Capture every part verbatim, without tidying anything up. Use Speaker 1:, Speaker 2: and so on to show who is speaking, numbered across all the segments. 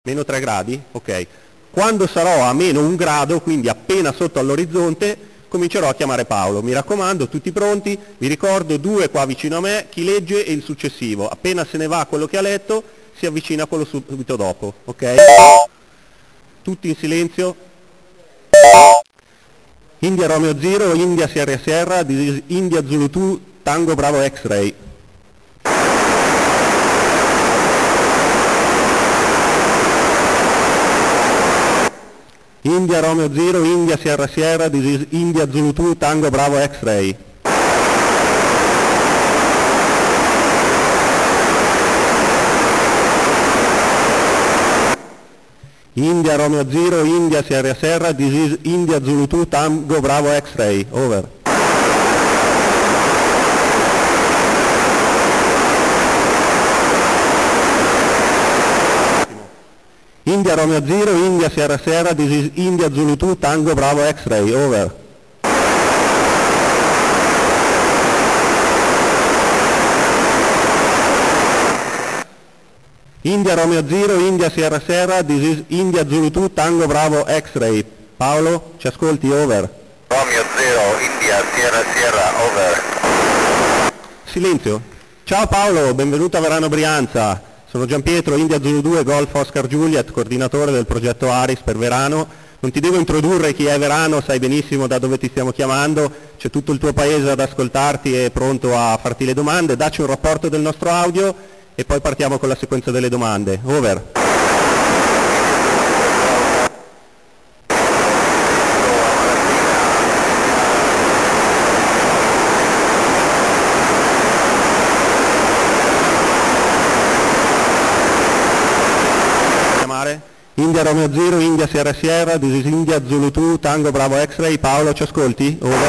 Speaker 1: Meno tre gradi? Ok. Quando sarò a meno un grado, quindi appena sotto all'orizzonte, comincerò a chiamare Paolo. Mi raccomando, tutti pronti? Vi ricordo due qua vicino a me, chi legge e il successivo. Appena se ne va quello che ha letto, si avvicina a quello subito dopo. Ok? Tutti in silenzio. India Romeo Zero, India Sierra Sierra, this is India Zulu due, Tango Bravo X-Ray. India Romeo Zero, India Sierra Sierra, this is India Zulu due, Tango Bravo X-Ray. India Romeo Zero, India Sierra Sierra, this is India Zulu due, Tango Bravo X-Ray. Over. India Romeo Zero, India Sierra Sierra, this is India Zulu due, Tango Bravo X-Ray. Over. India Romeo Zero, India Sierra Sierra, this is India Zulu due, Tango Bravo X-Ray. Paolo, ci ascolti? Over.
Speaker 2: Romeo Zero, India Sierra Sierra, over.
Speaker 1: Silenzio. Ciao Paolo, benvenuto a Verano Brianza. Sono Gianpietro, India Zulu due, Golf Oscar Juliet, coordinatore del progetto Aris per Verano. Non ti devo introdurre chi è Verano, sai benissimo da dove ti stiamo chiamando, c'è tutto il tuo paese ad ascoltarti e pronto a farti le domande. Dacci un rapporto del nostro audio e poi partiamo con la sequenza delle domande. Over. India Romeo Zero, India Sierra Sierra, this is India Zulu due, Tango Bravo X-Ray. Paolo, ci ascolti? Over.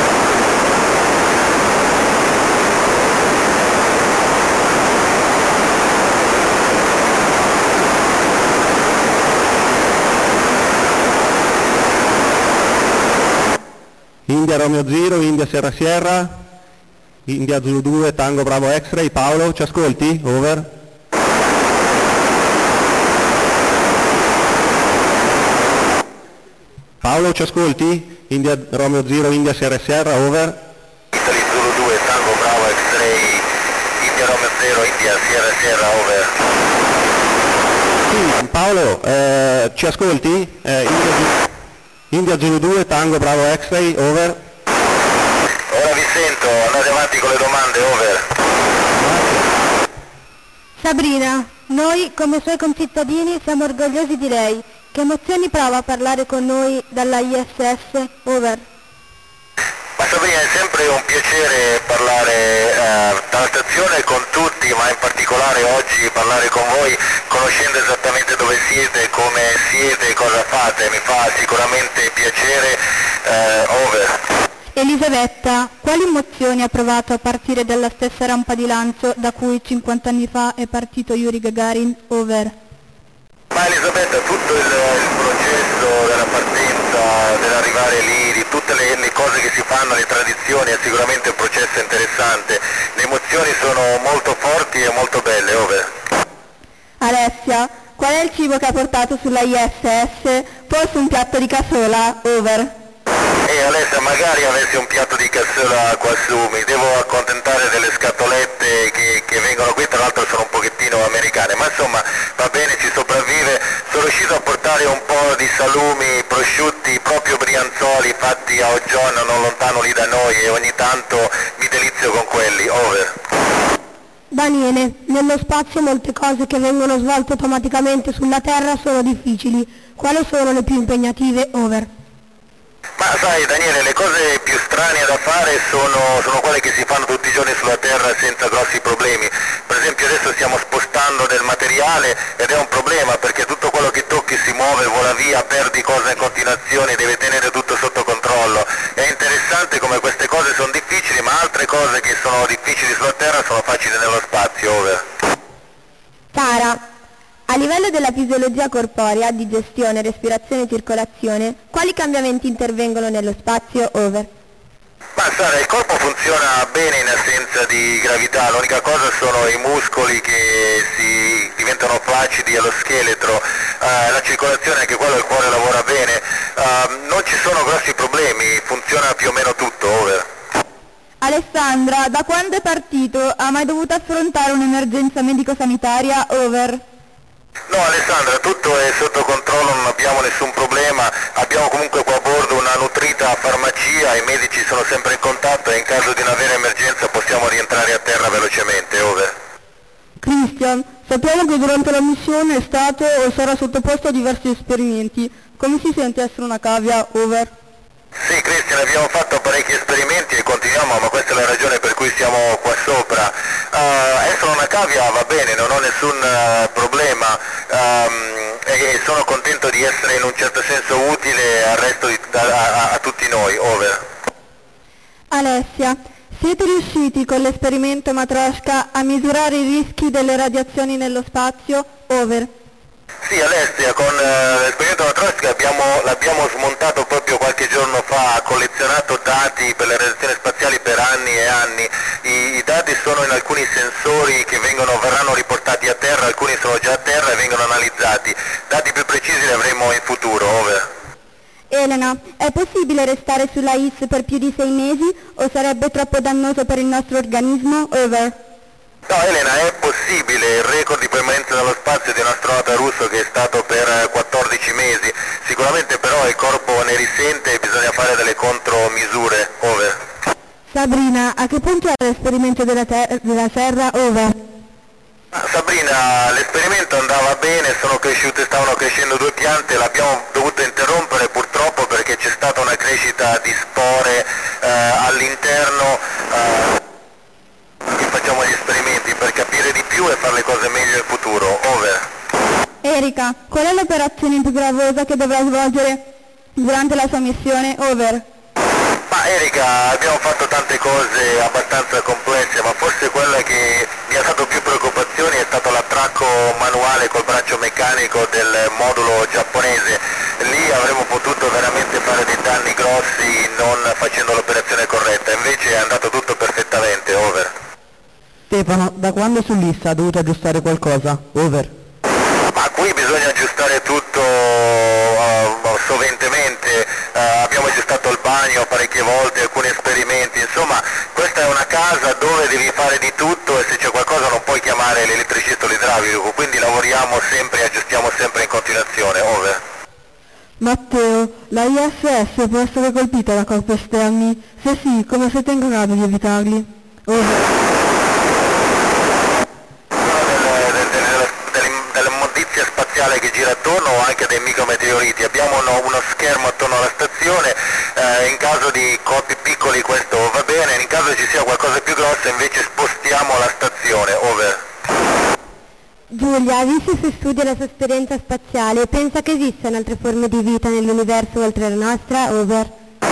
Speaker 1: India Romeo Zero, India Sierra Sierra, India Zulu due, Tango Bravo X-Ray. Paolo, ci ascolti? Over. Paolo, ci ascolti? India Romeo Zero, India Sierra Sierra, over.
Speaker 2: Italy Zulu due, Tango Bravo X-Ray, India Romeo Zero, India Sierra Sierra, over.
Speaker 1: Sì, Paolo, eh, ci ascolti? Eh, India, India Zulu due, Tango Bravo X-Ray, over.
Speaker 2: Ora vi sento, andate avanti con le domande, over.
Speaker 3: Sabrina, noi come suoi concittadini siamo orgogliosi di lei. Che emozioni prova a parlare con noi dalla I S S? Over.
Speaker 2: Ma Sabrina, è sempre un piacere parlare eh, dalla stazione con tutti, ma in particolare oggi parlare con voi, conoscendo esattamente dove siete, come siete, cosa fate, mi fa sicuramente piacere. eh, Over.
Speaker 3: Elisabetta, quali emozioni ha provato a partire dalla stessa rampa di lancio da cui cinquanta anni fa è partito Yuri Gagarin? Over.
Speaker 2: Ma Elisabetta, tutto il, il processo della partenza, dell'arrivare lì, di tutte le, le cose che si fanno, le tradizioni, è sicuramente un processo interessante. Le emozioni sono molto forti e molto belle, over.
Speaker 3: Alessia, qual è il cibo che ha portato sulla I S S? Forse un piatto di cassola? Over.
Speaker 2: E Alessia, magari avessi un piatto di cassola qua su, mi devo accontentare delle scatolette che, che vengono qui, tra l'altro sono un pochettino americane, ma insomma va bene, ci sopravvive. Sono riuscito a portare un po' di salumi, prosciutti, proprio brianzoli fatti a Oggion, non lontano lì da noi, e ogni tanto mi delizio con quelli, over.
Speaker 3: Daniele, nello spazio molte cose che vengono svolte automaticamente sulla Terra sono difficili. Quali sono le più impegnative? Over.
Speaker 2: Ma sai Daniele, le cose più strane da fare sono, sono quelle che si fanno tutti i giorni sulla Terra senza grossi problemi. Per esempio adesso stiamo spostando del materiale ed è un problema perché tutto quello che tocchi si muove, vola via, perdi cose in continuazione, devi tenere tutto sotto controllo. È interessante come queste cose sono difficili, ma altre cose che sono difficili sulla Terra sono facili nello spazio, over.
Speaker 3: Sara, a livello della fisiologia corporea, digestione, respirazione e circolazione, quali cambiamenti intervengono nello spazio? Over.
Speaker 2: Ma Sara, il corpo funziona bene in assenza di gravità, l'unica cosa sono i muscoli che si diventano flaccidi allo scheletro, uh, la circolazione, anche quello, il cuore lavora bene, uh, non ci sono grossi problemi, funziona più o meno tutto, over.
Speaker 4: Alessandra, da quando è partito ha mai dovuto affrontare un'emergenza medico-sanitaria, over?
Speaker 2: No Alessandra, tutto è sotto controllo, non abbiamo nessun problema, abbiamo comunque qua a bordo una nutrita farmacia, i medici sono sempre in contatto e in caso di una vera emergenza possiamo rientrare a terra velocemente, over.
Speaker 4: Christian, sappiamo che durante la missione è stato o sarà sottoposto a diversi esperimenti. Come si sente essere una cavia, over?
Speaker 2: Sì Christian, abbiamo fatto parecchi esperimenti e continuiamo, ma questa è la ragione per cui siamo qua sopra. Uh, essere una cavia va bene, non ho nessun uh, problema um, e sono contento di essere in un certo senso utile al resto di, a, a, a tutti noi, over.
Speaker 4: Alessia, siete riusciti con l'esperimento Matryoshka a misurare i rischi delle radiazioni nello spazio, over?
Speaker 2: Sì Alessia, con uh, l'esperimento Matryoshka abbiamo, l'abbiamo smontato proprio qualche giorno fa, ha collezionato dati per le radiazioni spaziali per anni e anni, I, i dati sono in alcuni sensori che vengono, verranno riportati a terra, alcuni sono già a terra e vengono analizzati, dati più precisi li avremo in futuro, over.
Speaker 4: Elena, è possibile restare sulla I S per più di sei mesi o sarebbe troppo dannoso per il nostro organismo, over?
Speaker 2: No Elena, è possibile, il record di permanenza nello spazio di un astronauta russo che è stato per quattordici mesi, sicuramente però il corpo ne risente e bisogna fare delle contromisure, over.
Speaker 4: Sabrina, a che punto è l'esperimento della, ter- della Terra, over?
Speaker 2: Sabrina, l'esperimento andava bene, sono cresciute, stavano crescendo due piante, l'abbiamo dovuto interrompere purtroppo perché c'è stata una crescita di spore eh, all'interno. Eh, Facciamo gli esperimenti per capire di più e fare le cose meglio in futuro, over.
Speaker 4: Erika, qual è l'operazione più gravosa che dovrà svolgere durante la sua missione, over?
Speaker 2: Ma Erika, abbiamo fatto tante cose abbastanza complesse, ma forse quella che mi ha dato più preoccupazioni è stato l'attracco manuale col braccio meccanico del modulo giapponese. Lì avremmo potuto veramente fare dei danni grossi non facendo l'operazione corretta, invece è andato tutto perfettamente, over.
Speaker 5: Stefano, da quando sull'I S A ha dovuto aggiustare qualcosa? Over.
Speaker 2: Ma qui bisogna aggiustare tutto uh, soventemente, uh, abbiamo aggiustato il bagno parecchie volte, alcuni esperimenti, insomma questa è una casa dove devi fare di tutto e se c'è qualcosa non puoi chiamare l'elettricista o l'idraulico, quindi lavoriamo sempre e aggiustiamo sempre in continuazione, over.
Speaker 5: Matteo, la I S S può essere colpita da corpi esterni? Se sì, come siete in grado di evitarli? Over.
Speaker 2: Dell'immondizia spaziale che gira attorno o anche dei micrometeoriti, abbiamo uno, uno schermo attorno alla stazione, eh, in caso di colpi piccoli questo va bene, in caso ci sia qualcosa più grosso invece spostiamo la stazione, over.
Speaker 4: Giulia, visto i suoi studi e la sua esperienza spaziale, pensa che esistano altre forme di vita nell'universo oltre la nostra, over?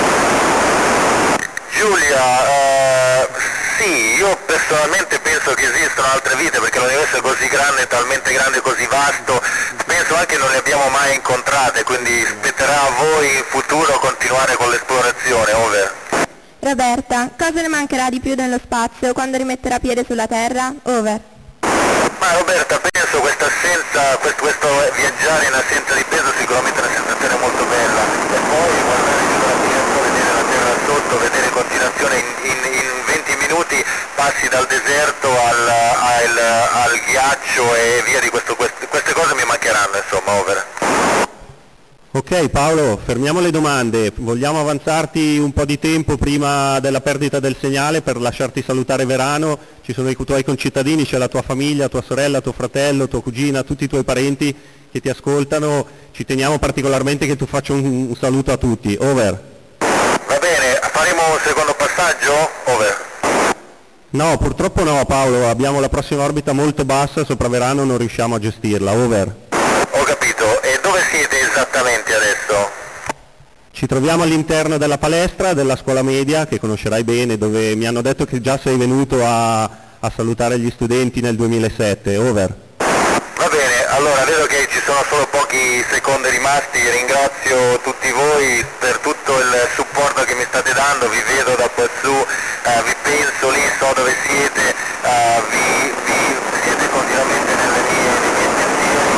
Speaker 2: Giulia, eh, sì, io personalmente penso che esistano altre vite perché l'universo è così grande, talmente grande, così vasto, penso anche non le abbiamo mai incontrate, quindi spetterà a voi in futuro continuare con l'esplorazione, over.
Speaker 4: Roberta, cosa le mancherà di più nello spazio quando rimetterà piede sulla Terra, over?
Speaker 2: Ma Roberta, penso questa assenza, questo, questo viaggiare in assenza di peso sicuramente è una sensazione molto bella e poi guardare giù dalla finestra, vedere la terra sotto, vedere in continuazione in, in, in venti minuti passi dal deserto al, al, al ghiaccio e via di questo, queste, queste cose mi mancheranno, insomma, over.
Speaker 1: Ok Paolo, fermiamo le domande, vogliamo avanzarti un po' di tempo prima della perdita del segnale per lasciarti salutare Verano, ci sono i tuoi concittadini, c'è la tua famiglia, tua sorella, tuo fratello, tua cugina, tutti i tuoi parenti che ti ascoltano, ci teniamo particolarmente che tu faccia un, un saluto a tutti, over.
Speaker 2: Va bene, faremo un secondo passaggio, over.
Speaker 1: No, purtroppo no Paolo, abbiamo la prossima orbita molto bassa, sopra Verano non riusciamo a gestirla, over.
Speaker 2: Ho capito, e dove siete esattamente adesso?
Speaker 1: Ci troviamo all'interno della palestra della scuola media, che conoscerai bene, dove mi hanno detto che già sei venuto a, a salutare gli studenti nel duemilasette, over.
Speaker 2: Va bene, Allora, vedo che ci sono solo pochi secondi rimasti, ringrazio tutti voi per tutto il supporto che mi state dando, vi vedo da quassù, eh, vi penso lì, so dove siete, eh, vi, vi siete continuamente nelle mie, nei miei pensieri.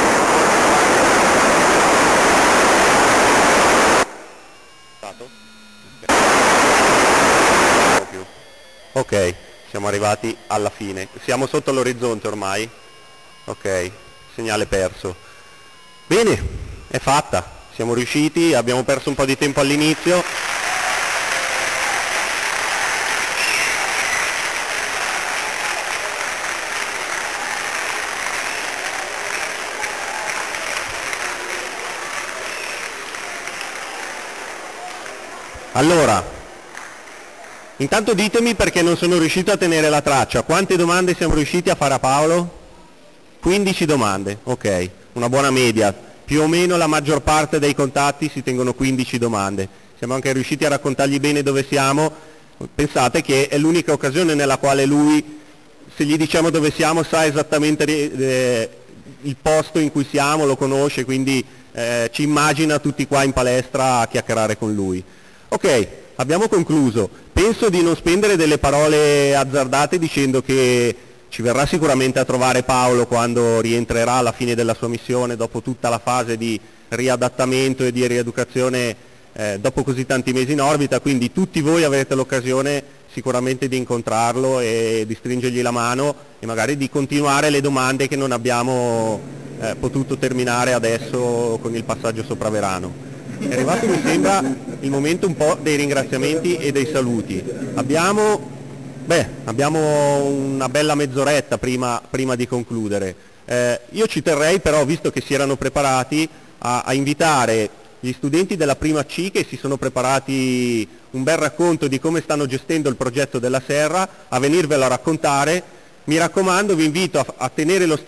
Speaker 1: Ok, siamo arrivati alla fine, siamo sotto l'orizzonte ormai? Ok, segnale perso. Bene, è fatta, siamo riusciti, abbiamo perso un po' di tempo all'inizio. Allora, intanto ditemi perché non sono riuscito a tenere la traccia. Quante domande siamo riusciti a fare a Paolo? quindici domande, ok, una buona media. Più o meno la maggior parte dei contatti si tengono quindici domande. Siamo anche riusciti a raccontargli bene dove siamo. Pensate che è l'unica occasione nella quale lui, se gli diciamo dove siamo, sa esattamente eh, il posto in cui siamo, lo conosce, quindi eh, ci immagina tutti qua in palestra a chiacchierare con lui. Ok, abbiamo concluso. Penso di non spendere delle parole azzardate dicendo che ci verrà sicuramente a trovare Paolo quando rientrerà alla fine della sua missione, dopo tutta la fase di riadattamento e di rieducazione eh, dopo così tanti mesi in orbita, quindi tutti voi avrete l'occasione sicuramente di incontrarlo e di stringergli la mano e magari di continuare le domande che non abbiamo eh, potuto terminare adesso con il passaggio sopra Verano. È arrivato, mi sembra, il momento un po' dei ringraziamenti e dei saluti. Abbiamo, beh, abbiamo una bella mezz'oretta prima, prima di concludere. Eh, io ci terrei però, visto che si erano preparati, a, a invitare gli studenti della prima C che si sono preparati un bel racconto di come stanno gestendo il progetto della Serra, a venirvelo a raccontare. Mi raccomando, vi invito a, a tenere lo